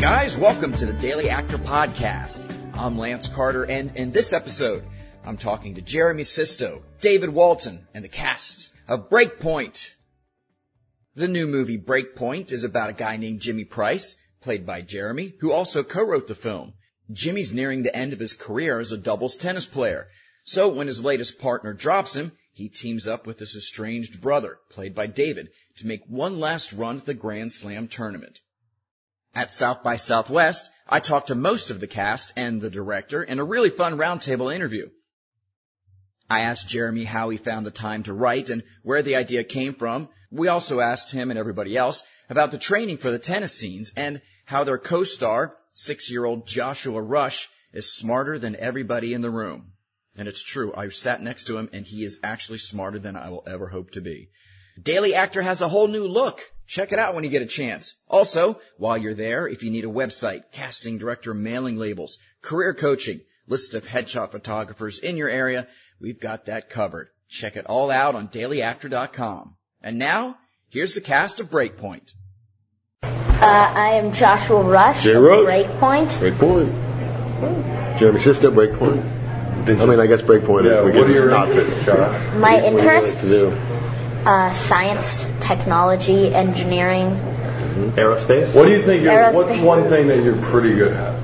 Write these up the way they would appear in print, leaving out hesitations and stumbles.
guys, welcome to the Daily Actor Podcast. I'm Lance Carter, and in this episode, I'm talking to Jeremy Sisto, David Walton, and the cast of Breakpoint. The new movie Breakpoint is about a guy named Jimmy Price, played by Jeremy, who also co-wrote the film. Jimmy's nearing the end of his career as a doubles tennis player, so when his latest partner drops him, he teams up with his estranged brother, played by David, to make one last run at the Grand Slam tournament. At South by Southwest, I talked to most of the cast and the director in a really fun roundtable interview. I asked Jeremy how he found the time to write and where the idea came from. We also asked him and everybody else about the training for the tennis scenes and how their co-star, 6-year-old Joshua Rush, is smarter than everybody in the room. And it's true, I sat next to him and he is actually smarter than I will ever hope to be. Daily Actor has a whole new look. Check it out when you get a chance. Also, while you're there, if you need a website, casting director mailing labels, career coaching, list of headshot photographers in your area, we've got that covered. Check it all out on dailyactor.com. And now, here's the cast of Breakpoint. I am Joshua Rush of Breakpoint. Breakpoint. Jeremy Sisto, Breakpoint. I guess Breakpoint. Yeah, what are your interests, Josh? My interests? Science, technology, engineering. Aerospace? What do you think? What's one thing that you're pretty good at?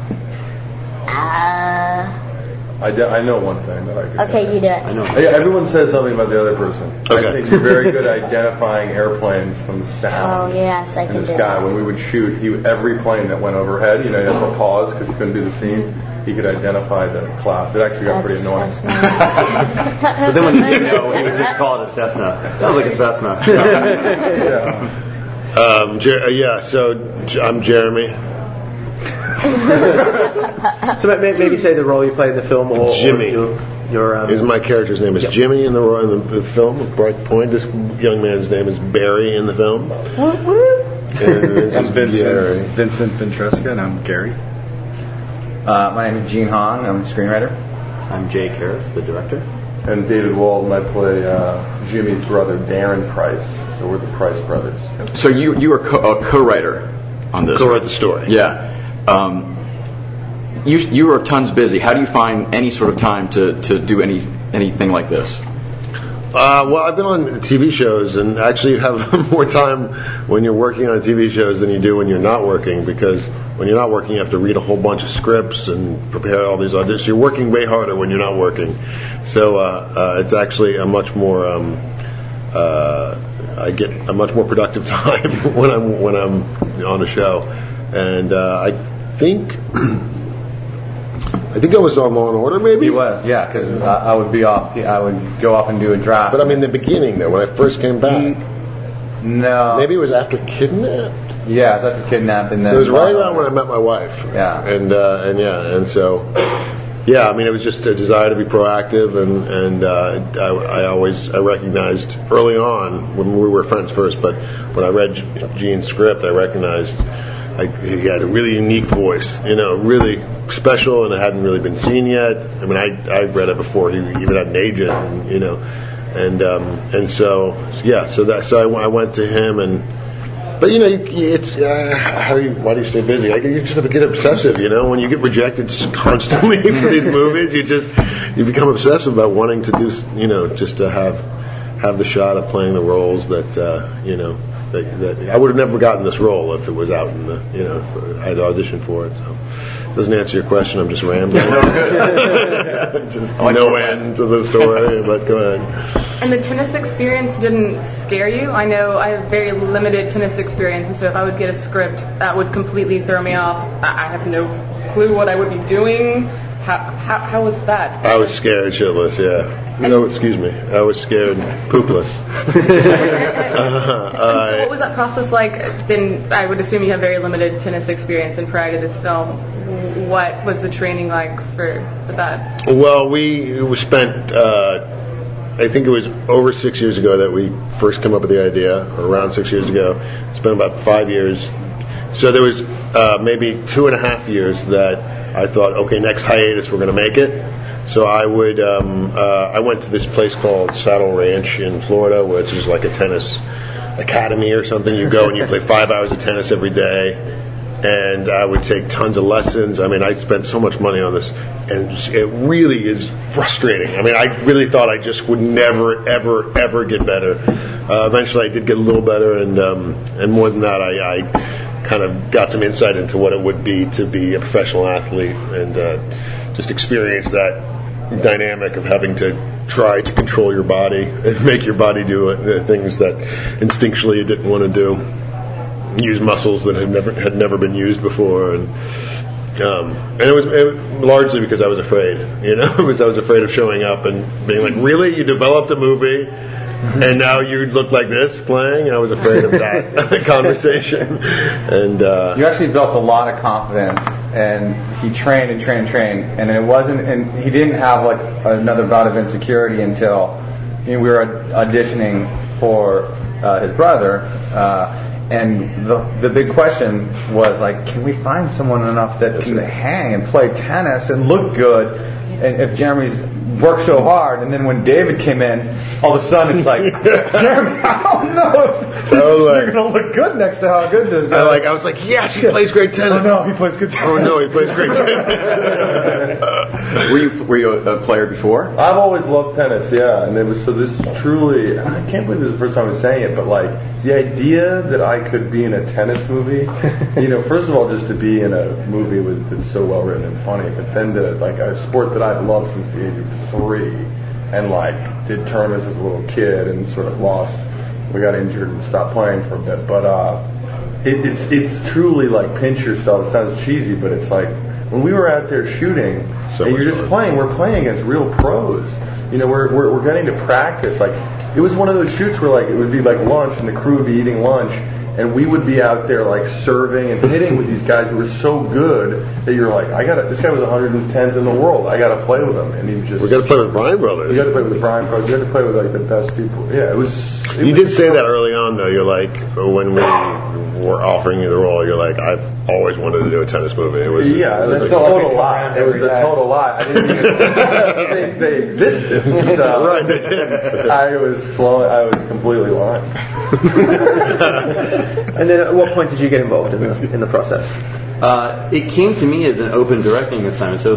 I know one thing that I could. Okay, you do it. I know. Yeah, everyone says something about the other person. Okay. I think you're very good at identifying airplanes from the sound. Oh, yes, I can in do the sky. that. When we would shoot, every plane that went overhead, you have to pause because you couldn't do the scene. He could identify the class. It actually got pretty annoying. That's nice. But then when you didn't know, he would just call it a Cessna. Sounds like a Cessna. Yeah. So I'm Jeremy. So maybe say the role you play in the film. Or Jimmy. Is my character's name is Jimmy in the film Breakpoint. This young man's name is Barry in the film. I'm Vincent Ventresca, and I'm Gary. My name is Gene Hong. I'm a screenwriter. I'm Jay Karras, the director. And David Walton. I play Jimmy's brother, Darren Price. So we're the Price brothers. So you were a co-writer on this? Co-write the story. Yeah. You were tons busy. How do you find any sort of time to do anything like this? Well, I've been on TV shows, and actually you have more time when you're working on TV shows than you do when you're not working, because when you're not working, you have to read a whole bunch of scripts and prepare all these auditions. You're working way harder when you're not working. So it's actually a much more I get a much more productive time when I'm on a show. And I think I was on Law and Order, maybe? He was, yeah, because I would be off. I would go off and do a draft. But I mean, the beginning, though, when I first came back. No. Maybe it was after Kidnapped? Yeah, it was after Kidnapped. And then so it was right around when I met my wife. Yeah. And so, yeah, I mean, it was just a desire to be proactive, and I recognized early on, when we were friends first, but when I read Gene's script, I recognized he had a really unique voice, really special, and it hadn't really been seen yet. I mean, I read it before he even had an agent, and so I went to him, but it's why do you stay busy? You just have to get obsessive, when you get rejected constantly for these movies, you become obsessive about wanting to do, just to have the shot of playing the roles that I would have never gotten this role if it was out in I'd auditioned for it. So it doesn't answer your question. I'm just rambling. Just no end to the story, but go ahead. And the tennis experience didn't scare you? I know I have very limited tennis experience, and so if I would get a script, that would completely throw me off. I have no clue what I would be doing. How was that? I was scared shitless, yeah. Excuse me. I was scared poopless. So what was that process like? Then I would assume you have very limited tennis experience, and prior to this film, what was the training like for that? Well, we spent, I think it was over 6 years ago that we first came up with the idea, or around 6 years ago. It's been about 5 years. So there was maybe 2.5 years that I thought, okay, next hiatus, we're going to make it. So I went to this place called Saddle Ranch in Florida, which is like a tennis academy or something. You go and you play 5 hours of tennis every day, and I would take tons of lessons. I mean, I spent so much money on this, and it really is frustrating. I mean, I really thought I just would never, ever, ever get better. Eventually, I did get a little better, and more than that, I kind of got some insight into what it would be to be a professional athlete, and just experience that dynamic of having to try to control your body and make your body do things that instinctually you didn't want to do. Use muscles that had never been used before, and it was largely because I was afraid. I was afraid of showing up and being like, "Really, you developed a movie, and now you look like this playing?" I was afraid of that conversation, and you actually built a lot of confidence. And he trained, and it wasn't, and he didn't have like another bout of insecurity until we were auditioning for his brother. And the big question was like, can we find someone enough that can hang and play tennis and look good? And if Jeremy's worked so hard, and then when David came in, all of a sudden it's like, Jeremy, I don't know if you're going to look good next to how good this guy is. I was like, yes, he plays great tennis. Oh no, he plays good tennis. Oh no, he plays great tennis. Were you a player before? I've always loved tennis, yeah. And this is truly, I can't believe this is the first time I'm saying it, but like the idea that I could be in a tennis movie, first of all, just to be in a movie that's so well written and funny, but then to like a sport that I've loved since the age of 3, and like did tournaments as a little kid and sort of lost. We got injured and stopped playing for a bit, but it's truly like pinch yourself. It sounds cheesy, but it's like when we were out there shooting, and you're just playing. We're playing against real pros. We're getting to practice. Like it was one of those shoots where like it would be like lunch, and the crew would be eating lunch, and we would be out there like serving and hitting with these guys who were so good that you're like, this guy was 110th in the world. I got to play with him, and he just. We got to play with Bryan Brothers. We got to play with the Bryan Brothers. We got to play with like the best people. Yeah, it was. You did say that early on, though. You're like, when we were offering you the role, you're like, I've always wanted to do a tennis movie. It was a total lie. It was a total lie. I didn't even think they existed. So right, they didn't. I was completely lying. And then, at what point did you get involved in the process? It came to me as an open directing assignment. So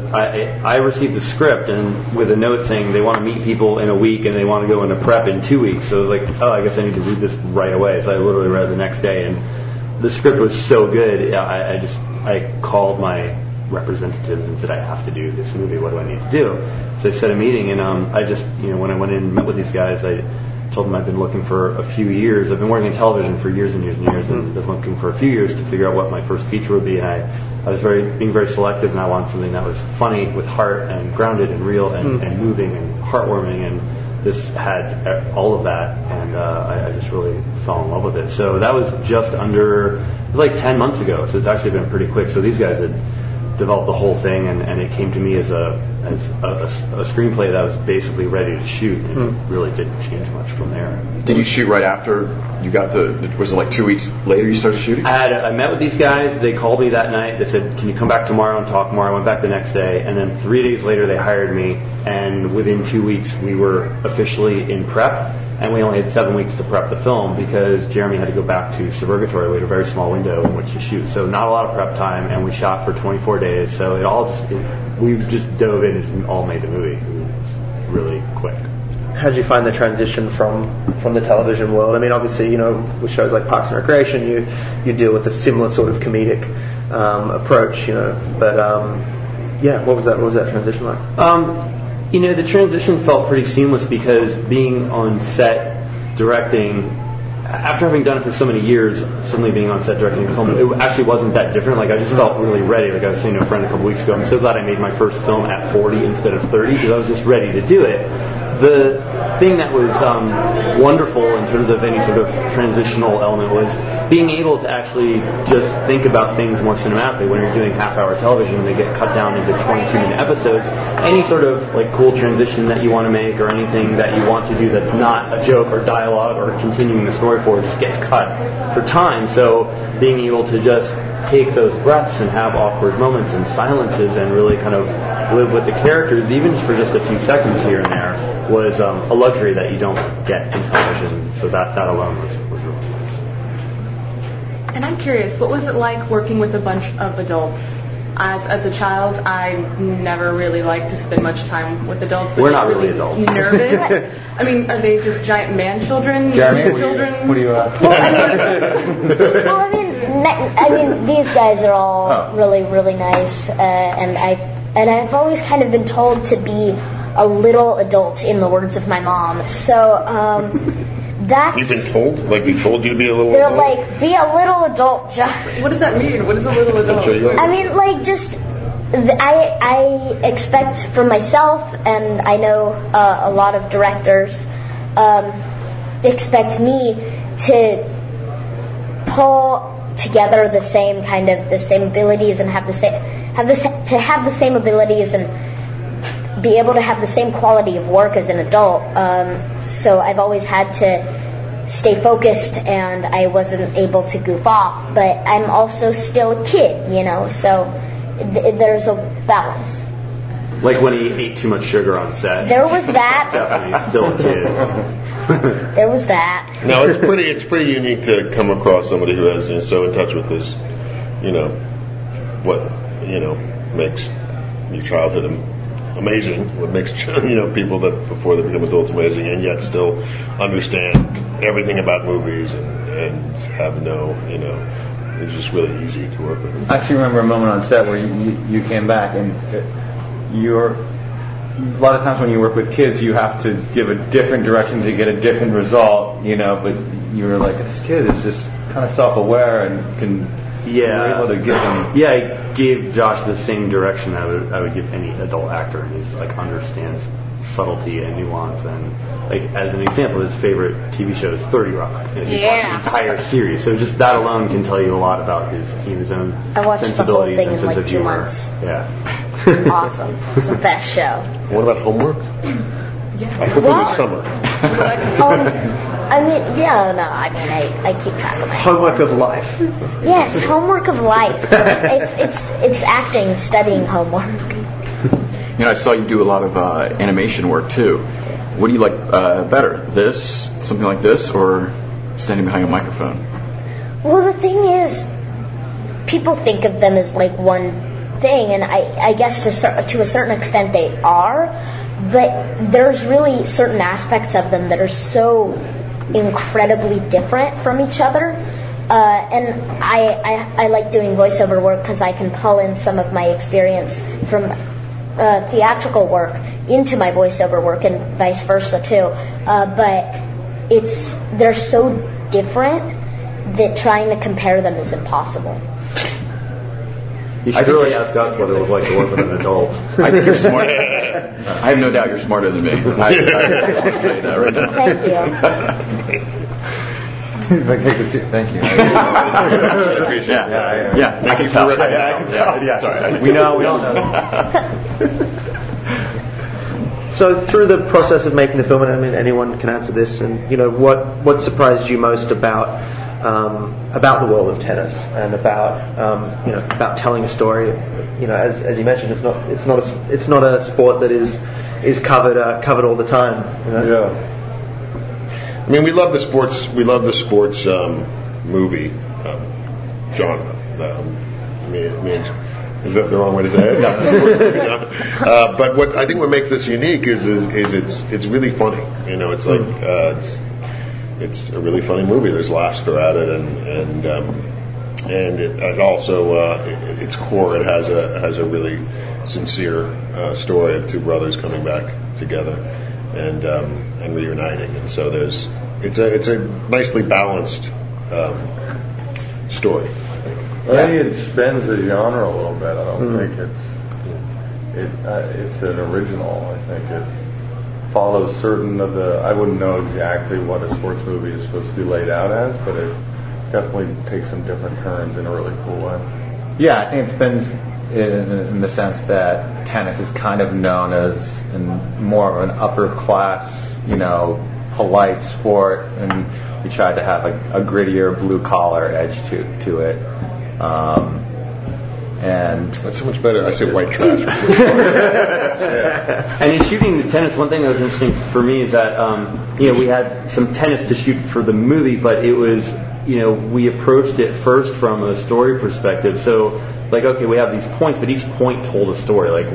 I received the script and with a note saying they want to meet people in a week and they want to go into prep in 2 weeks. So I was like, I guess I need to read this right away. So I literally read it the next day, and the script was so good. I called my representatives and said, I have to do this movie. What do I need to do? So I set a meeting, and I just when I went in and met with these guys, I told them I've been looking for a few years. I've been working in television for years and years and years, and been looking for a few years to figure out what my first feature would be. And I was being very selective, and I wanted something that was funny with heart and grounded and real and moving and heartwarming. And this had all of that, and I just really fell in love with it. So that was just under, it was like 10 months ago. So it's actually been pretty quick. So these guys had developed the whole thing, and it came to me as a screenplay that was basically ready to shoot, and it really didn't change much from there. Did you shoot right after you got was it like 2 weeks later you started shooting? I met with these guys. They called me that night. They said, can you come back tomorrow and talk more? I went back the next day, and then 3 days later they hired me, and within 2 weeks we were officially in prep. And we only had 7 weeks to prep the film because Jeremy had to go back to Suburgatory. We had a very small window in which to shoot. So not a lot of prep time, and we shot for 24 days. So we just dove in and all made the movie. It was really quick. How did you find the transition from the television world? I mean, obviously, with shows like Parks and Recreation, you deal with a similar sort of comedic approach, But what was that transition like? The transition felt pretty seamless because being on set directing, after having done it for so many years, suddenly being on set directing a film, it actually wasn't that different. Like I just felt really ready. Like I was saying to a friend a couple weeks ago, I'm so glad I made my first film at 40 instead of 30 because I was just ready to do it. The thing that was wonderful in terms of any sort of transitional element was being able to actually just think about things more cinematically. When you're doing half-hour television and they get cut down into 22-minute episodes, any sort of like cool transition that you want to make or anything that you want to do that's not a joke or dialogue or continuing the story forward just gets cut for time. So being able to just take those breaths and have awkward moments and silences and really kind of live with the characters, even for just a few seconds here and there, was a luxury that you don't get in television. So that alone was really nice. And I'm curious, what was it like working with a bunch of adults? As a child, I never really liked to spend much time with adults. We're not really adults. Nervous. I mean, are they just giant man children? Jeremy, children? what do you? Well, I mean, these guys are all really, really nice, and I've always kind of been told to be a little adult, in the words of my mom. So that's. You've been told? Like we told you to be a little They're adult? like, be a little adult, Josh. What does that mean? What is a little adult? I mean, like, just I expect from myself, and I know a lot of directors expect me to pull together the same abilities and have the same abilities and be able to have the same quality of work as an adult. So I've always had to stay focused, and I wasn't able to goof off, but I'm also still a kid, so there's a balance. Like when he ate too much sugar on set. There was that. Definitely still a kid. There was that. No, it's pretty unique to come across somebody who is so in touch with this, what makes your childhood amazing, what makes people that before they become adults amazing, and yet still understand everything about movies and have it's just really easy to work with. I actually remember a moment on set where you came back, and a lot of times when you work with kids, you have to give a different direction to get a different result, but you were like, this kid is just kind of self-aware and can be able to give them. Yeah, I gave Josh the same direction I would give any adult actor. He's like understands subtlety and nuance, and like as an example, his favorite TV show is 30 Rock. And he watched the entire series, so just that alone can tell you a lot about his own I watched sensibilities the whole thing and in sense like of 2 humor. months. Yeah. It's awesome. It's the best show. What about Homework? I hope it was summer. I keep track of my Homework of life. Yes, homework of life. It's acting, studying homework. I saw you do a lot of animation work too. What do you like better? Something like this, or standing behind a microphone? Well, the thing is, people think of them as like one thing, and I guess to a certain extent they are, but there's really certain aspects of them that are so incredibly different from each other. And I like doing voiceover work because I can pull in some of my experience from theatrical work into my voiceover work, and vice versa too. But they're so different that trying to compare them is impossible. You should really ask us what it was like to work with an adult. I think you're smart. I have no doubt you're smarter than me. I just want to say that right now. Thank you. Thank you. I appreciate it. Yeah, I can tell. Sorry. We all know. So through the process of making the film, and I mean anyone can answer this, and what surprised you most about the world of tennis and about telling a story? As you mentioned, it's not a sport that is covered all the time. Yeah. I mean, we love the sports movie genre. Is that the wrong way to say it? But what I think what makes this unique is it's really funny. It's like it's a really funny movie. There's laughs throughout it, and it also its core it has a really sincere story of two brothers coming back together and reuniting, and so it's a nicely balanced story. I think it spends the genre a little bit. I don't think it's an original. I think it follows certain of the. I wouldn't know exactly what a sports movie is supposed to be laid out as, but it definitely takes some different turns in a really cool way. Yeah, I think it spends in the sense that tennis is kind of known as more of an upper class, polite sport, and we tried to have a grittier blue collar edge to it. And that's so much better. I say white trash. And in shooting the tennis, one thing that was interesting for me is that we had some tennis to shoot for the movie, but it was we approached it first from a story perspective. So, like, okay, we have these points, but each point told a story. Like,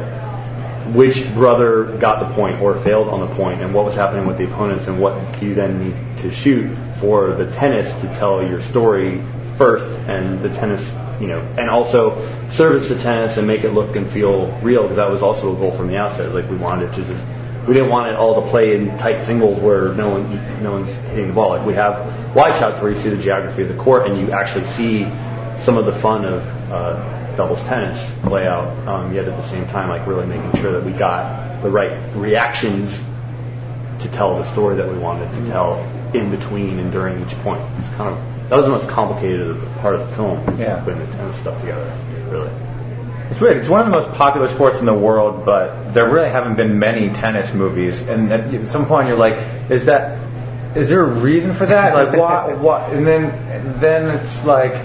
which brother got the point or failed on the point, and what was happening with the opponents, and what do you then need to shoot for the tennis to tell your story first, and the tennis, and also service the tennis and make it look and feel real, because that was also a goal from the outset. Like, we didn't want it all to play in tight singles where no one's hitting the ball. Like, we have wide shots where you see the geography of the court and you actually see some of the fun of doubles tennis play out, yet at the same time, like, really making sure that we got the right reactions to tell the story that we wanted to tell in between and during each point. That was the most complicated part of the film, putting the tennis stuff together, really. It's weird. It's one of the most popular sports in the world, but there really haven't been many tennis movies. And at some point, you're like, is there a reason for that? Like, why? And then it's like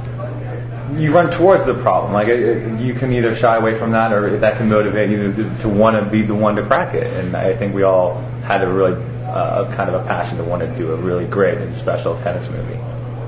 you run towards the problem. Like, you can either shy away from that, or that can motivate you to want to be the one to crack it. And I think we all had a really kind of a passion to want to do a really great and special tennis movie.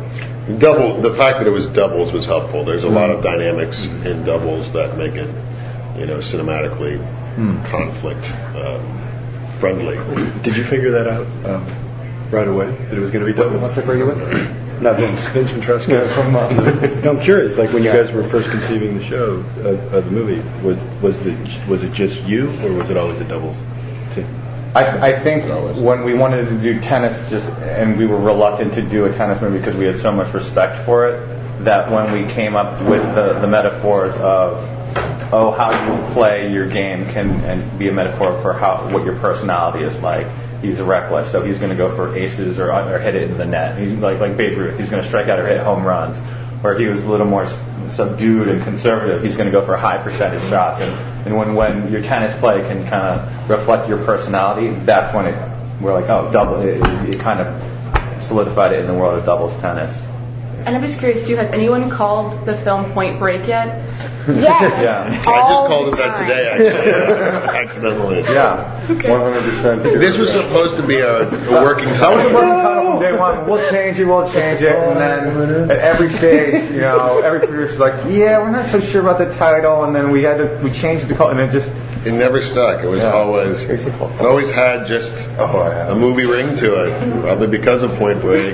The fact that it was doubles was helpful. There's a lot of dynamics in doubles that make it, cinematically conflict friendly. Did you figure that out right away, that it was going to be doubles? What pick were you with? Not Vince Ventresca. I'm curious. Like, when you guys were first conceiving the show, the movie, was it just you, or was it always a doubles team? I think when we wanted to do tennis, and we were reluctant to do a tennis movie because we had so much respect for it, that when we came up with the metaphors of, how you play your game can be a metaphor for what your personality is like. He's reckless, so he's going to go for aces or hit it in the net. He's like Babe Ruth. He's going to strike out or hit home runs. Where he was a little more subdued and conservative, he's going to go for high percentage shots. And when your tennis play can kind of reflect your personality, that's when we're like, double. It kind of solidified it in the world of doubles tennis. And I'm just curious too, has anyone called the film Point Break yet? Yes. I just called it that today, actually. Accidentally. Yeah. 100%. This was supposed to be a working title. That was a working title from day one. We'll change it. And then at every stage, every producer's like, we're not so sure about the title. And then we changed the call, and it never stuck. It was always had just a movie ring to it, probably because of Point Break.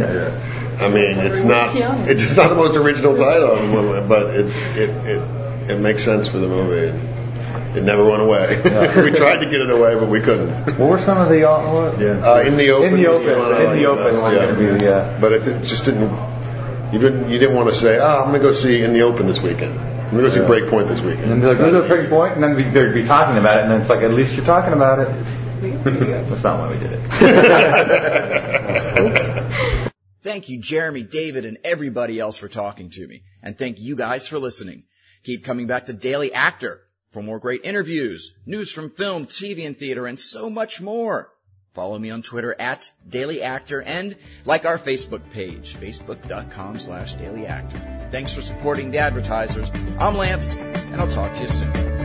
I mean, it's not the most original title, but it makes sense for the movie. It never went away. We tried to get it away, but we couldn't. What were some of the In the Open? In the Open. But it just didn't. You didn't want to say, I'm going to go see In the Open this weekend. I'm going to go see Breakpoint this weekend. And they're like, there's a Breakpoint, and then they'd be talking about it, and then it's like, at least you're talking about it. That's not why we did it. Thank you, Jeremy, David, and everybody else for talking to me. And thank you guys for listening. Keep coming back to Daily Actor for more great interviews, news from film, TV, and theater, and so much more. Follow me on Twitter @DailyActor and like our Facebook page, facebook.com/DailyActor. Thanks for supporting the advertisers. I'm Lance, and I'll talk to you soon.